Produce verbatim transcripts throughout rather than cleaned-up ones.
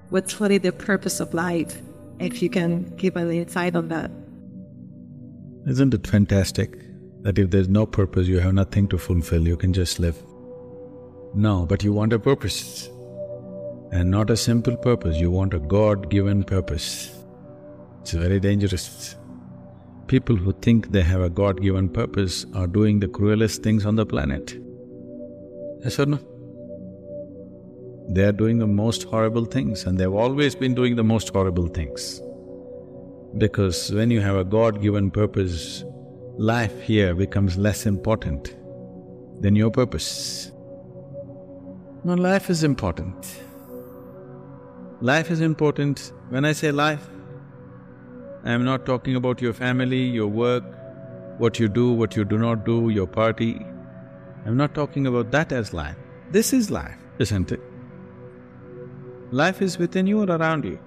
What's really the purpose of life? If you can give an insight on that. Isn't it fantastic that if there's no purpose, you have nothing to fulfill, you can just live? No, but you want a purpose. And not a simple purpose, you want a God-given purpose. It's very dangerous. People who think they have a God-given purpose are doing the cruelest things on the planet. Yes or no? They are doing the most horrible things, and they've always been doing the most horrible things. Because when you have a God-given purpose, life here becomes less important than your purpose. No, life is important. Life is important. When I say life, I am not talking about your family, your work, what you do, what you do not do, your party. I'm not talking about that as life. This is life, isn't it? Life is within you or around you.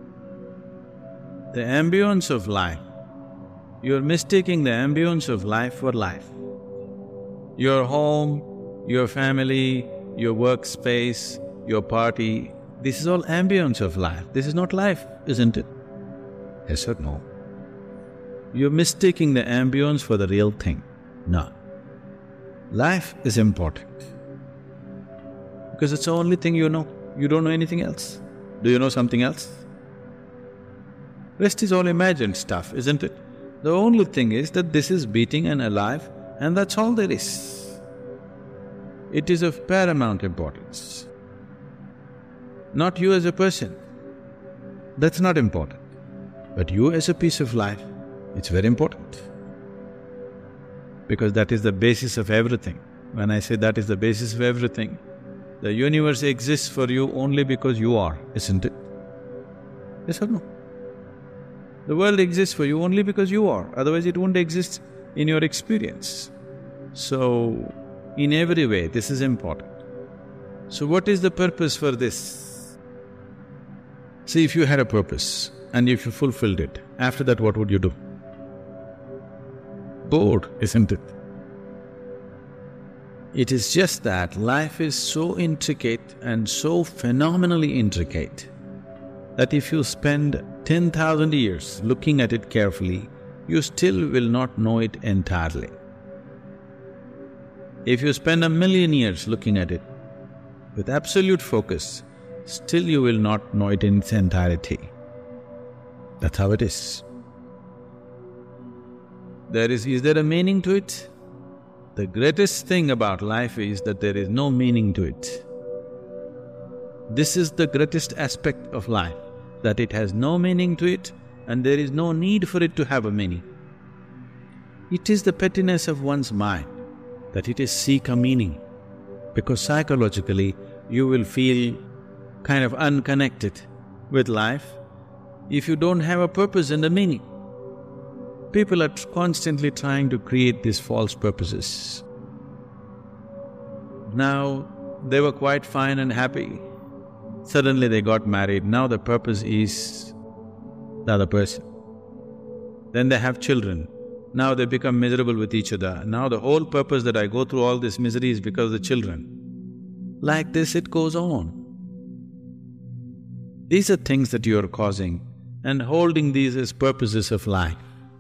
The ambience of life, you're mistaking the ambience of life for life. Your home, your family, your workspace, your party, this is all ambience of life. This is not life, isn't it? Yes or no? You're mistaking the ambience for the real thing. No. Life is important because it's the only thing you know. You don't know anything else. Do you know something else? Rest is all imagined stuff, isn't it? The only thing is that this is beating and alive, and that's all there is. It is of paramount importance. Not you as a person, that's not important. But you as a piece of life, it's very important. Because that is the basis of everything. When I say that is the basis of everything, the universe exists for you only because you are, isn't it? Yes or no? The world exists for you only because you are, otherwise it wouldn't exist in your experience. So, in every way, this is important. So what is the purpose for this? See, if you had a purpose and if you fulfilled it, after that what would you do? Bored, isn't it? It is just that life is so intricate and so phenomenally intricate that if you spend ten thousand years looking at it carefully, you still will not know it entirely. If you spend a million years looking at it with absolute focus, still you will not know it in its entirety. That's how it is. There is… is there a meaning to it? The greatest thing about life is that there is no meaning to it. This is the greatest aspect of life, that it has no meaning to it and there is no need for it to have a meaning. It is the pettiness of one's mind that it is seek a meaning, because psychologically you will feel kind of unconnected with life if you don't have a purpose and a meaning. People are constantly trying to create these false purposes. Now, they were quite fine and happy. Suddenly they got married, now the purpose is the other person. Then they have children, now they become miserable with each other. Now the whole purpose that I go through all this misery is because of the children. Like this it goes on. These are things that you are causing and holding these as purposes of life.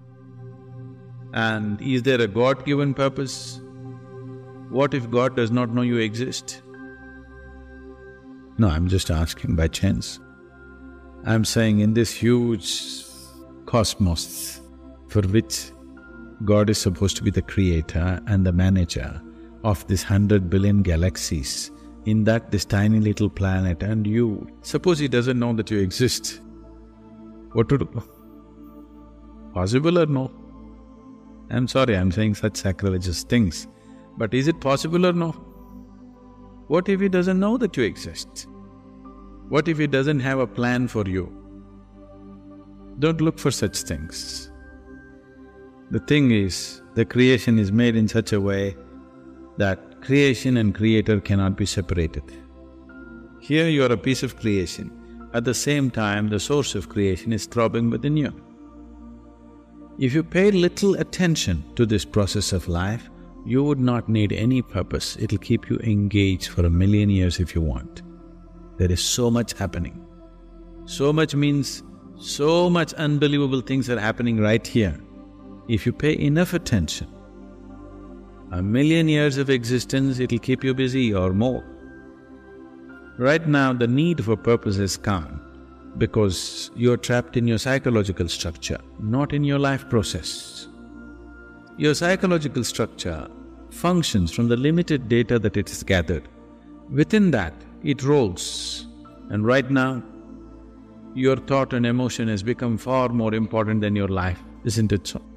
And is there a God-given purpose? What if God does not know you exist? No, I'm just asking by chance. I'm saying in this huge cosmos for which God is supposed to be the creator and the manager of this hundred billion galaxies, in that this tiny little planet and you, suppose he doesn't know that you exist, what to do? Possible or no? I'm sorry, I'm saying such sacrilegious things, but is it possible or no? What if he doesn't know that you exist? What if he doesn't have a plan for you? Don't look for such things. The thing is, the creation is made in such a way that creation and creator cannot be separated. Here you are a piece of creation, at the same time the source of creation is throbbing within you. If you pay little attention to this process of life, you would not need any purpose, it'll keep you engaged for a million years if you want. There is so much happening. So much means so much unbelievable things are happening right here. If you pay enough attention, a million years of existence, it'll keep you busy or more. Right now, the need for purpose has come because you're trapped in your psychological structure, not in your life process. Your psychological structure functions from the limited data that it has gathered. Within that, it rolls. And right now, your thought and emotion has become far more important than your life, isn't it so?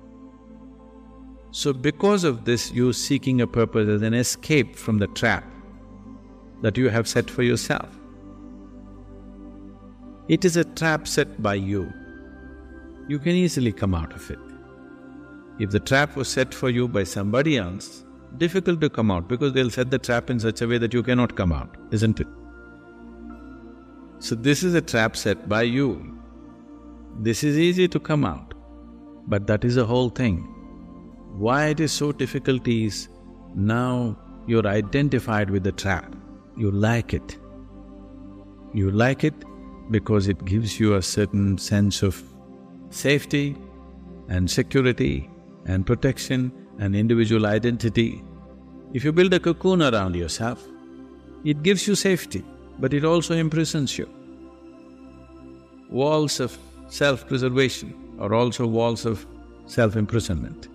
So because of this, you're seeking a purpose as an escape from the trap that you have set for yourself. It is a trap set by you. You can easily come out of it. If the trap was set for you by somebody else, difficult to come out because they'll set the trap in such a way that you cannot come out, isn't it? So this is a trap set by you. This is easy to come out, but that is the whole thing. Why it is so difficult is, now you're identified with the trap. You like it. You like it because it gives you a certain sense of safety and security and protection and individual identity. If you build a cocoon around yourself, it gives you safety, but it also imprisons you. Walls of self-preservation are also walls of self-imprisonment.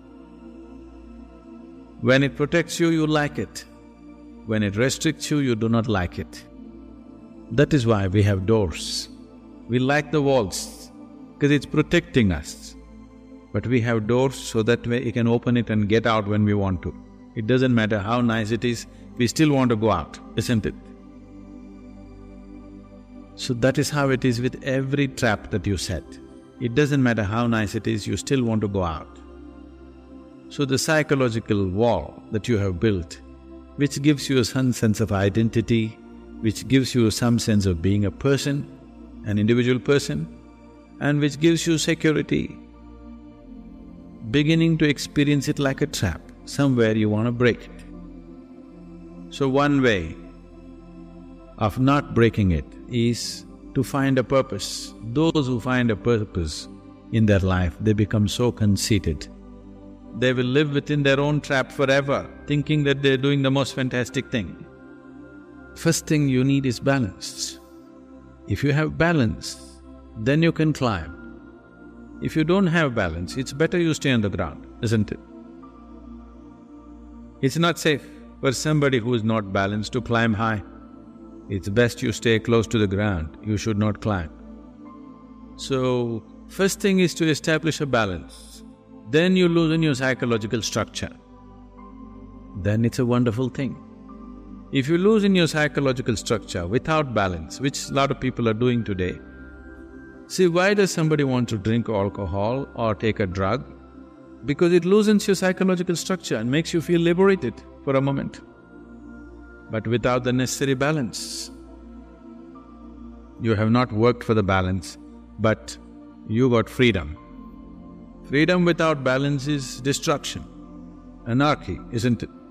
When it protects you, you like it. When it restricts you, you do not like it. That is why we have doors. We like the walls because it's protecting us. But we have doors so that we can open it and get out when we want to. It doesn't matter how nice it is, we still want to go out, isn't it? So that is how it is with every trap that you set. It doesn't matter how nice it is, you still want to go out. So the psychological wall that you have built, which gives you some sense of identity, which gives you some sense of being a person, an individual person, and which gives you security, beginning to experience it like a trap, somewhere you want to break it. So one way of not breaking it is to find a purpose. Those who find a purpose in their life, they become so conceited. They will live within their own trap forever, thinking that they're doing the most fantastic thing. First thing you need is balance. If you have balance, then you can climb. If you don't have balance, it's better you stay on the ground, isn't it? It's not safe for somebody who is not balanced to climb high. It's best you stay close to the ground, you should not climb. So, first thing is to establish a balance. Then you loosen your psychological structure. Then it's a wonderful thing. If you loosen your psychological structure without balance, which a lot of people are doing today, see, why does somebody want to drink alcohol or take a drug? Because it loosens your psychological structure and makes you feel liberated for a moment. But without the necessary balance, you have not worked for the balance, but you got freedom. Freedom without balance is destruction, anarchy, isn't it?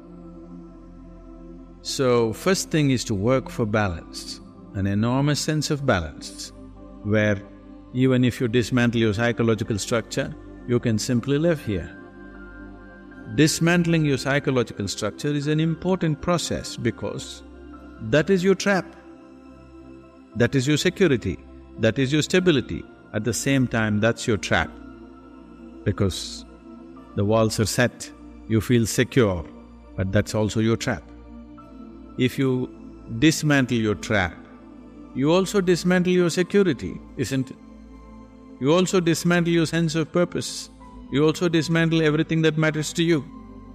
So, first thing is to work for balance, an enormous sense of balance, where even if you dismantle your psychological structure, you can simply live here. Dismantling your psychological structure is an important process because that is your trap, that is your security, that is your stability. At the same time, that's your trap. Because the walls are set, you feel secure, but that's also your trap. If you dismantle your trap, you also dismantle your security, isn't it? You also dismantle your sense of purpose. You also dismantle everything that matters to you.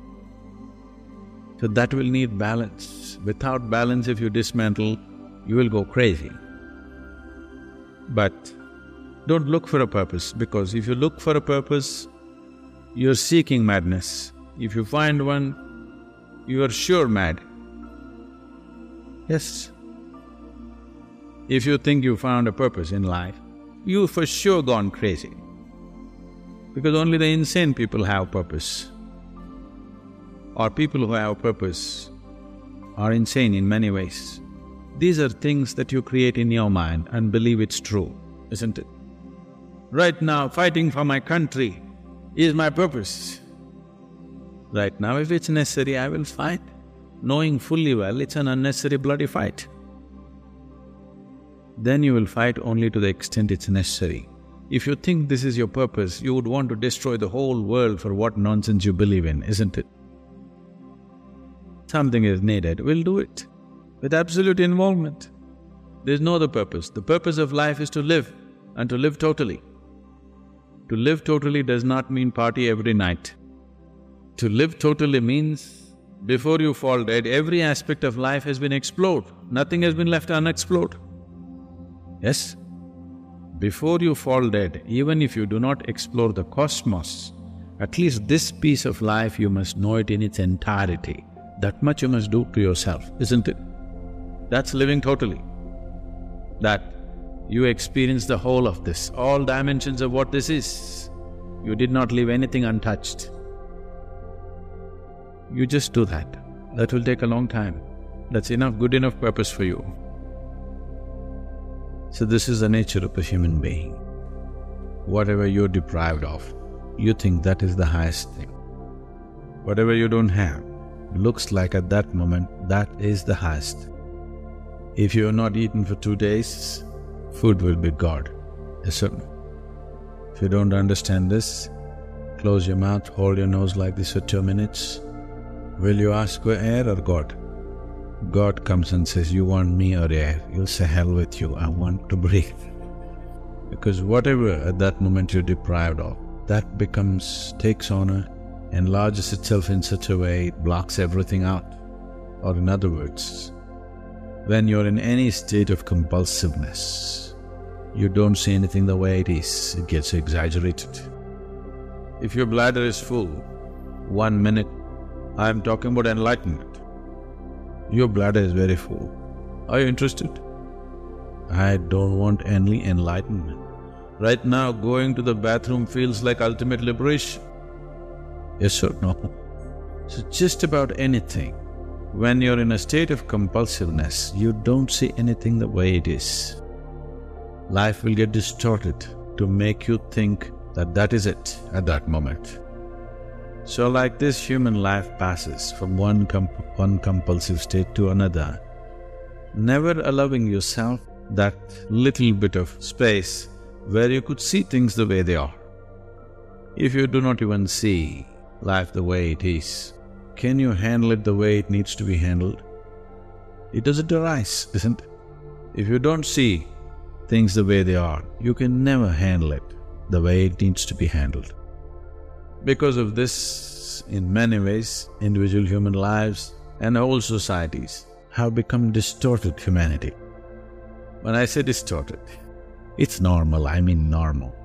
So that will need balance. Without balance, if you dismantle, you will go crazy. But don't look for a purpose, because if you look for a purpose, you're seeking madness. If you find one, you are sure mad. Yes. If you think you found a purpose in life, you for sure gone crazy. Because only the insane people have purpose. Or people who have purpose are insane in many ways. These are things that you create in your mind and believe it's true, isn't it? Right now, fighting for my country is my purpose. Right now, if it's necessary, I will fight, knowing fully well it's an unnecessary bloody fight. Then you will fight only to the extent it's necessary. If you think this is your purpose, you would want to destroy the whole world for what nonsense you believe in, isn't it? Something is needed, we'll do it, with absolute involvement. There's no other purpose. The purpose of life is to live, and to live totally. To live totally does not mean party every night. To live totally means, before you fall dead, every aspect of life has been explored, nothing has been left unexplored. Yes? Before you fall dead, even if you do not explore the cosmos, at least this piece of life you must know it in its entirety. That much you must do to yourself, isn't it? That's living totally. That you experience the whole of this, all dimensions of what this is. You did not leave anything untouched. You just do that. That will take a long time. That's enough, good enough purpose for you. So this is the nature of a human being. Whatever you're deprived of, you think that is the highest thing. Whatever you don't have, looks like at that moment, that is the highest. If you have not eaten for two days, food will be God. Yes or no? If you don't understand this, close your mouth, hold your nose like this for two minutes. Will you ask for air or God? God comes and says, you want me or air? You'll say, hell with you, I want to breathe. Because whatever at that moment you're deprived of, that becomes, takes on a, enlarges itself in such a way it blocks everything out. Or in other words, when you're in any state of compulsiveness, you don't see anything the way it is, it gets exaggerated. If your bladder is full, one minute, I'm talking about enlightenment. Your bladder is very full. Are you interested? I don't want any enlightenment. Right now, going to the bathroom feels like ultimate liberation. Yes or no? So just about anything, when you're in a state of compulsiveness, you don't see anything the way it is. Life will get distorted to make you think that that is it at that moment. So like this, human life passes from one, comp- one compulsive state to another, never allowing yourself that little bit of space where you could see things the way they are. If you do not even see life the way it is, can you handle it the way it needs to be handled? It doesn't arise, isn't it? If you don't see things the way they are, you can never handle it the way it needs to be handled. Because of this, in many ways, individual human lives and whole societies have become distorted humanity. When I say distorted, it's normal, I mean normal.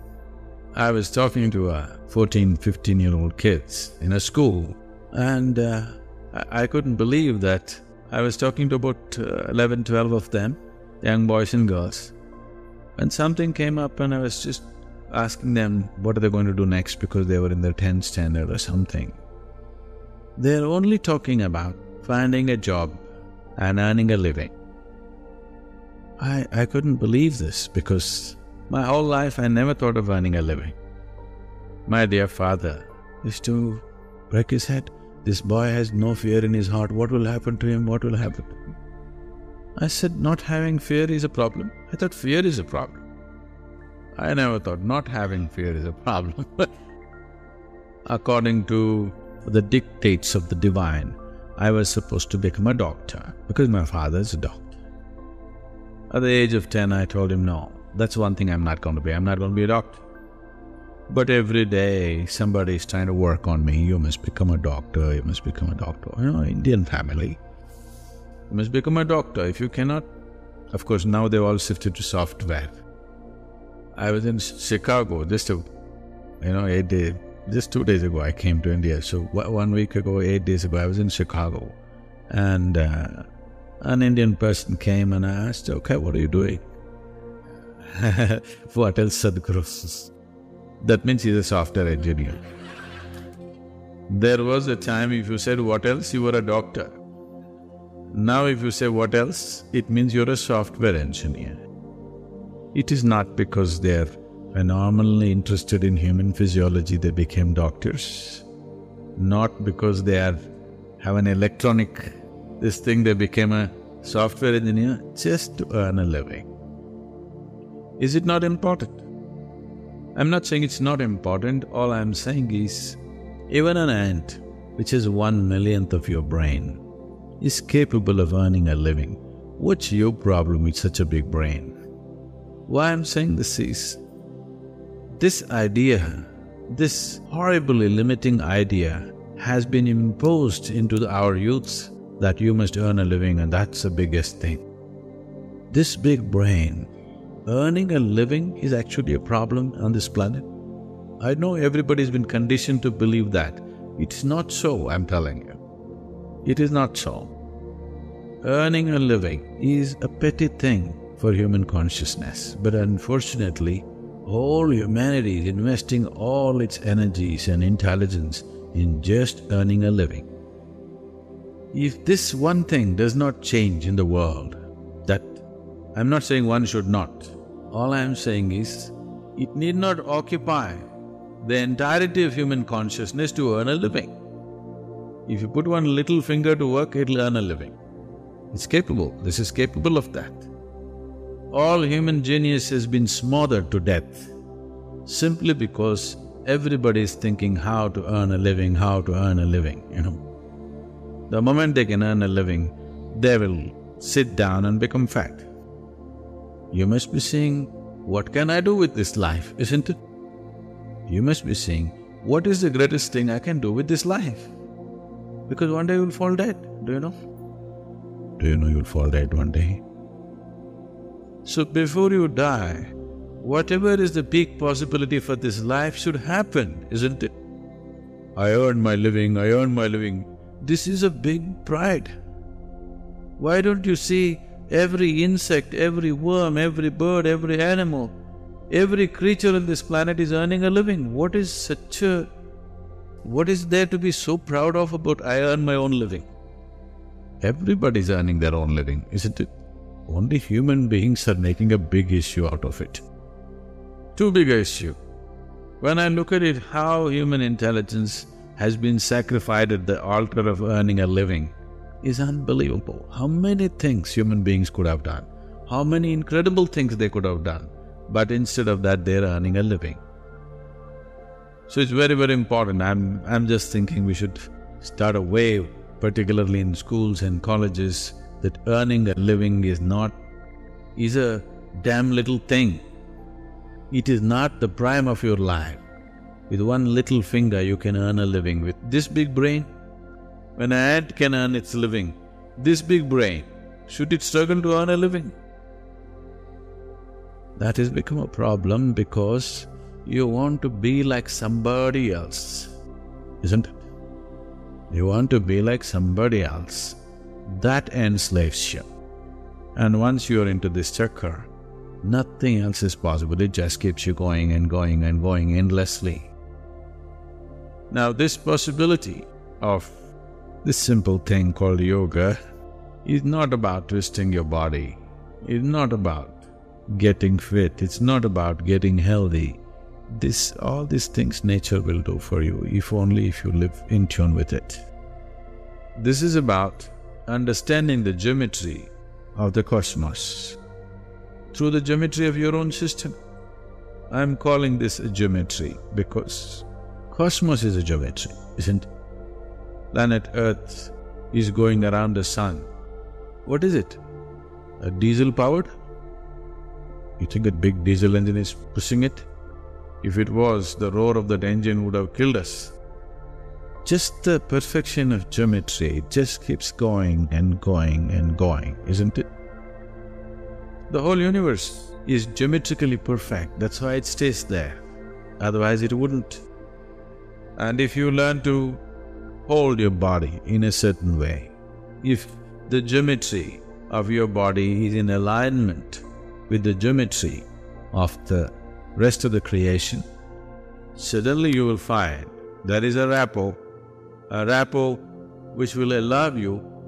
I was talking to a fourteen, fifteen-year-old kids in a school, and uh, I, I couldn't believe that I was talking to about uh, eleven, twelve of them, young boys and girls, and something came up and I was just asking them what are they going to do next because they were in their tenth standard or something. They're only talking about finding a job and earning a living. I, I couldn't believe this because my whole life I never thought of earning a living. My dear father used to break his head. This boy has no fear in his heart. What will happen to him? What will happen to him? I said, not having fear is a problem. I thought fear is a problem. I never thought not having fear is a problem. According to the dictates of the divine, I was supposed to become a doctor because my father is a doctor. At the age of ten, I told him, no, that's one thing I'm not going to be, I'm not going to be a doctor. But every day, somebody is trying to work on me, you must become a doctor, you must become a doctor. You know, Indian family, you must become a doctor. If you cannot, of course, now they've all shifted to software. I was in Chicago just a, you know, eight days, just two days ago I came to India. So one week ago, eight days ago, I was in Chicago. And uh, an Indian person came and I asked, okay, what are you doing? What else, Sadhguru? That means he's a software engineer. There was a time if you said what else, you were a doctor. Now if you say what else, it means you're a software engineer. It is not because they're phenomenally interested in human physiology they became doctors, not because they are have an electronic this thing they became a software engineer just to earn a living. Is it not important? I'm not saying it's not important, all I'm saying is even an ant, which is one millionth of your brain, is capable of earning a living. What's your problem with such a big brain? Why I'm saying this is, this idea, this horribly limiting idea has been imposed into the, our youths that you must earn a living and that's the biggest thing. This big brain, earning a living is actually a problem on this planet. I know everybody's been conditioned to believe that. It's not so, I'm telling you. It is not so. Earning a living is a petty thing for human consciousness, but unfortunately, whole humanity is investing all its energies and intelligence in just earning a living. If this one thing does not change in the world, that… I'm not saying one should not, all I'm saying is, it need not occupy the entirety of human consciousness to earn a living. If you put one little finger to work, it'll earn a living. It's capable, this is capable of that. All human genius has been smothered to death simply because everybody is thinking how to earn a living, how to earn a living, you know. The moment they can earn a living, they will sit down and become fat. You must be saying, what can I do with this life, isn't it? You must be saying, what is the greatest thing I can do with this life? Because one day you'll fall dead, do you know? Do you know you'll fall dead one day? So before you die, whatever is the peak possibility for this life should happen, isn't it? I earn my living, I earn my living. This is a big pride. Why don't you see every insect, every worm, every bird, every animal, every creature on this planet is earning a living? What is such a… what is there to be so proud of about I earn my own living? Everybody's earning their own living, isn't it? Only human beings are making a big issue out of it. Too big a issue. When I look at it, how human intelligence has been sacrificed at the altar of earning a living is unbelievable. How many things human beings could have done, how many incredible things they could have done, but instead of that they're earning a living. So it's very, very important. I'm… I'm just thinking we should start a wave, particularly in schools and colleges, that earning a living is not… is a damn little thing. It is not the prime of your life. With one little finger you can earn a living. With this big brain, when an ant can earn its living, this big brain, should it struggle to earn a living? That has become a problem because you want to be like somebody else, isn't it? You want to be like somebody else. That enslaves you. And once you're into this chakra, nothing else is possible, it just keeps you going and going and going endlessly. Now this possibility of this simple thing called yoga is not about twisting your body, it's not about getting fit, it's not about getting healthy. This… all these things nature will do for you, if only if you live in tune with it. This is about understanding the geometry of the cosmos through the geometry of your own system. I'm calling this a geometry because cosmos is a geometry, isn't it? Planet Earth is going around the sun. What is it? A diesel-powered? You think a big diesel engine is pushing it? If it was, the roar of that engine would have killed us. Just the perfection of geometry, it just keeps going and going and going, isn't it? The whole universe is geometrically perfect, that's why it stays there, otherwise it wouldn't. And if you learn to hold your body in a certain way, if the geometry of your body is in alignment with the geometry of the rest of the creation, suddenly you will find there is a rapport, a rapport which will allow you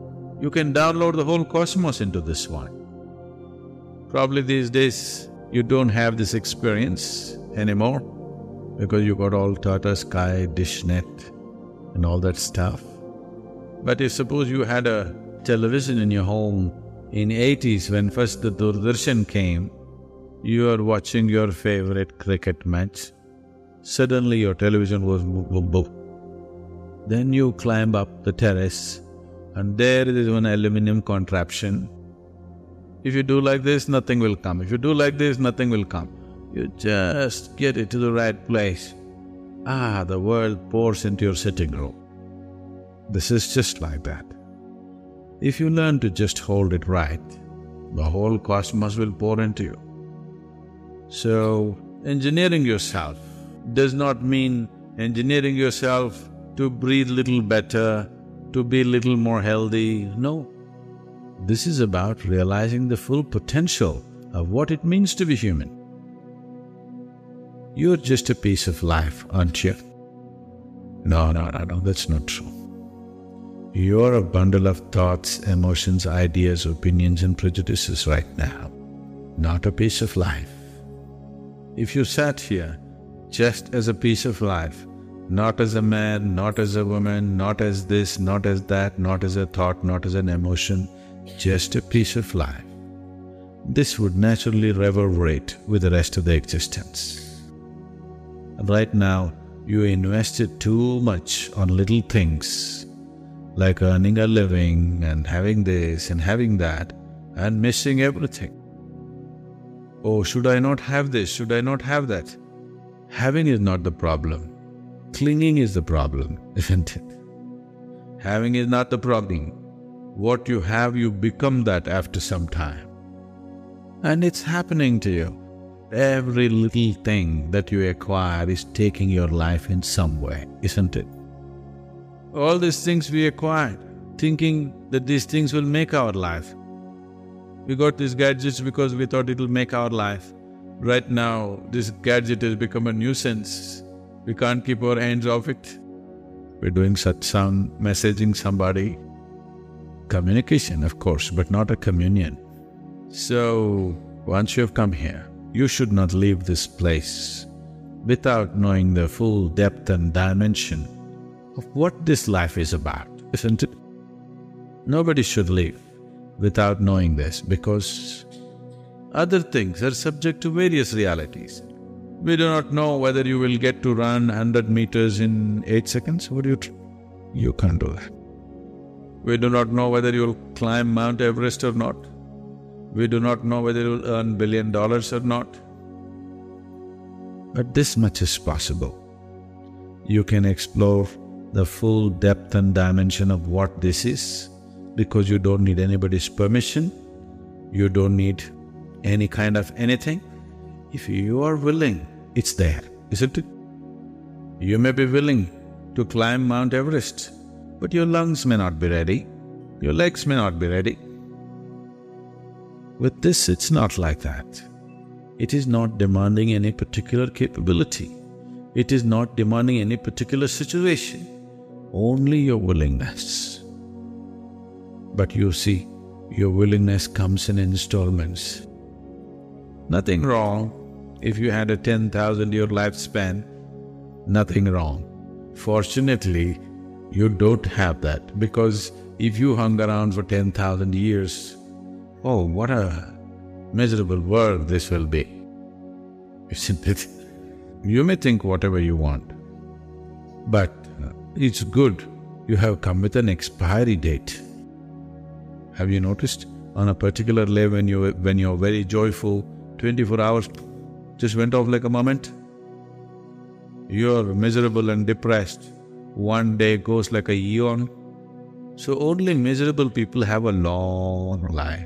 You can download the whole cosmos into this one. Probably these days, you don't have this experience anymore because you got all Tata Sky, DishNet and all that stuff. But if suppose you had a television in your home in eighties when first the Doordarshan came, you are watching your favorite cricket match, suddenly your television was boop, boop, boop. Then you climb up the terrace and there is one aluminum contraption. If you do like this, nothing will come. If you do like this, nothing will come. You just get it to the right place. Ah, the world pours into your sitting room. This is just like that. If you learn to just hold it right, the whole cosmos will pour into you. So, engineering yourself does not mean engineering yourself to breathe little better, to be little more healthy, no. This is about realizing the full potential of what it means to be human. You're just a piece of life, aren't you? No, no, no, no, that's not true. You're a bundle of thoughts, emotions, ideas, opinions and prejudices right now, not a piece of life. If you sat here just as a piece of life, not as a man, not as a woman, not as this, not as that, not as a thought, not as an emotion, just a piece of life, this would naturally reverberate with the rest of the existence. And right now, you invested too much on little things, like earning a living and having this and having that, and missing everything. Oh, should I not have this? Should I not have that? Having is not the problem. Clinging is the problem, isn't it? Having is not the problem. What you have, you become that after some time. And it's happening to you. Every little thing that you acquire is taking your life in some way, isn't it? All these things we acquired, thinking that these things will make our life. We got these gadgets because we thought it'll make our life. Right now, this gadget has become a nuisance. We can't keep our hands off it. We're doing satsang, messaging somebody. Communication, of course, but not a communion. So, once you have come here, you should not leave this place without knowing the full depth and dimension of what this life is about, isn't it? Nobody should leave without knowing this because other things are subject to various realities. We do not know whether you will get to run hundred meters in eight seconds. What do you… Tr you can't do that. We do not know whether you will climb Mount Everest or not. We do not know whether you will earn billion dollars or not. But this much is possible. You can explore the full depth and dimension of what this is because you don't need anybody's permission, you don't need any kind of anything. If you are willing, it's there, isn't it? You may be willing to climb Mount Everest, but your lungs may not be ready, your legs may not be ready. With this, it's not like that. It is not demanding any particular capability. It is not demanding any particular situation, only your willingness. But you see, your willingness comes in installments. Nothing wrong if you had a ten thousand year lifespan, nothing wrong. Fortunately, you don't have that because if you hung around for ten thousand years, oh, what a miserable world this will be, isn't it? You may think whatever you want, but it's good you have come with an expiry date. Have you noticed? On a particular day when you when you're very joyful, twenty-four hours just went off like a moment. You're miserable and depressed, one day goes like a eon. So only miserable people have a long life.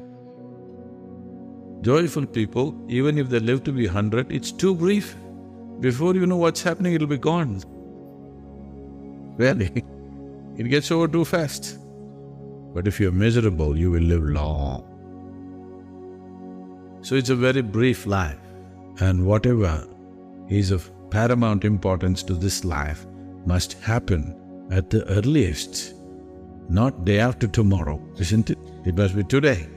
Joyful people, even if they live to be hundred, it's too brief. Before you know what's happening, it'll be gone. Really, it gets over too fast. But if you're miserable, you will live long. So it's a very brief life, and whatever is of paramount importance to this life must happen at the earliest. not day after tomorrow, isn't it? It must be today.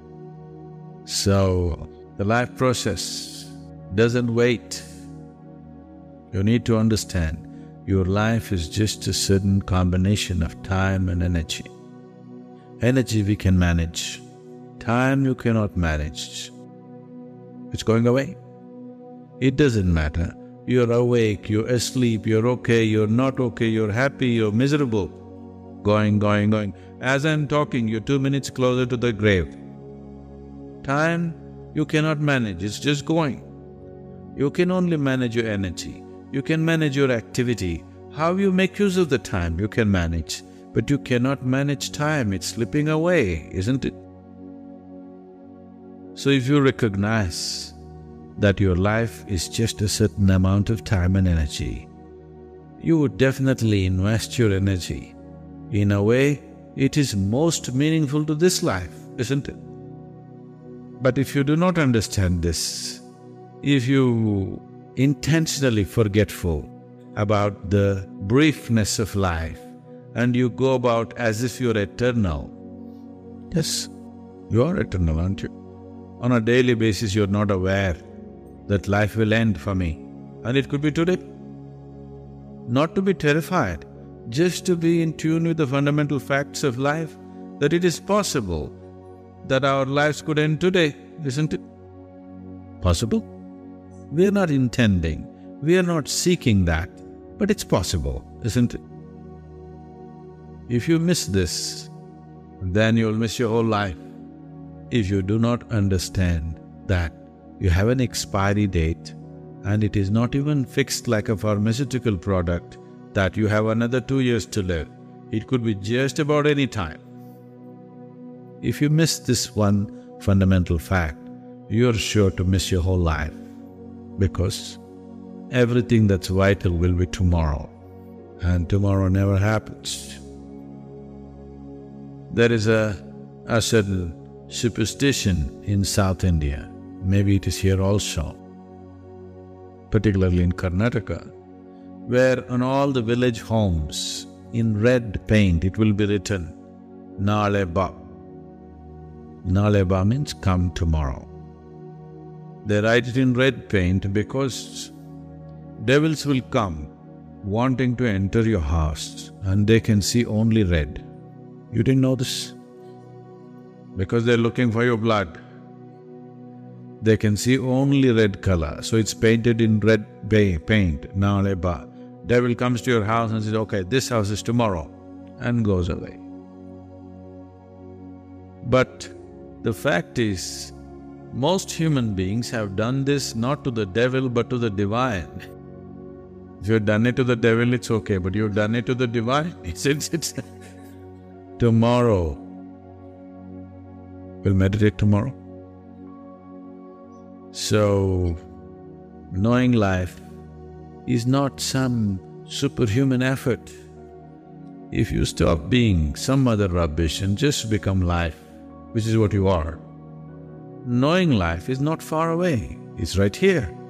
So, the life process doesn't wait. You need to understand, your life is just a certain combination of time and energy. Energy we can manage, time you cannot manage. It's going away. It doesn't matter. You're awake, you're asleep, you're okay, you're not okay, you're happy, you're miserable. Going, going, going. As I'm talking, you're two minutes closer to the grave. Time you cannot manage, it's just going. You can only manage your energy. You can manage your activity. How you make use of the time, you can manage. But you cannot manage time, it's slipping away, isn't it? So if you recognize that your life is just a certain amount of time and energy, you would definitely invest your energy. In a way, it is most meaningful to this life, isn't it? But if you do not understand this, if you intentionally forgetful about the briefness of life and you go about as if you're eternal, yes, you are eternal, aren't you? On a daily basis, you're not aware that life will end for me, and it could be today. Not to be terrified, just to be in tune with the fundamental facts of life, that it is possible that our lives could end today, isn't it? Possible? We are not intending, we are not seeking that, but it's possible, isn't it? If you miss this, then you'll miss your whole life. If you do not understand that you have an expiry date and it is not even fixed like a pharmaceutical product that you have another two years to live, it could be just about any time. If you miss this one fundamental fact, you're sure to miss your whole life, because everything that's vital will be tomorrow, and tomorrow never happens. There is a, a certain superstition in South India, maybe it is here also, particularly in Karnataka, where on all the village homes, in red paint, it will be written, Nale Ba. Nale Ba means come tomorrow. They write it in red paint because devils will come wanting to enter your house and they can see only red. You didn't know this? Because they're looking for your blood. They can see only red color, so it's painted in red bay paint, Nale Ba. Devil comes to your house and says, okay, this house is tomorrow, and goes away. But the fact is, most human beings have done this not to the devil but to the divine. If you've done it to the devil, it's okay, but you've done it to the divine, it's… it's… it's tomorrow. We'll meditate tomorrow. So, knowing life is not some superhuman effort. If you stop being some other rubbish and just become life, which is what you are, knowing life is not far away, it's right here.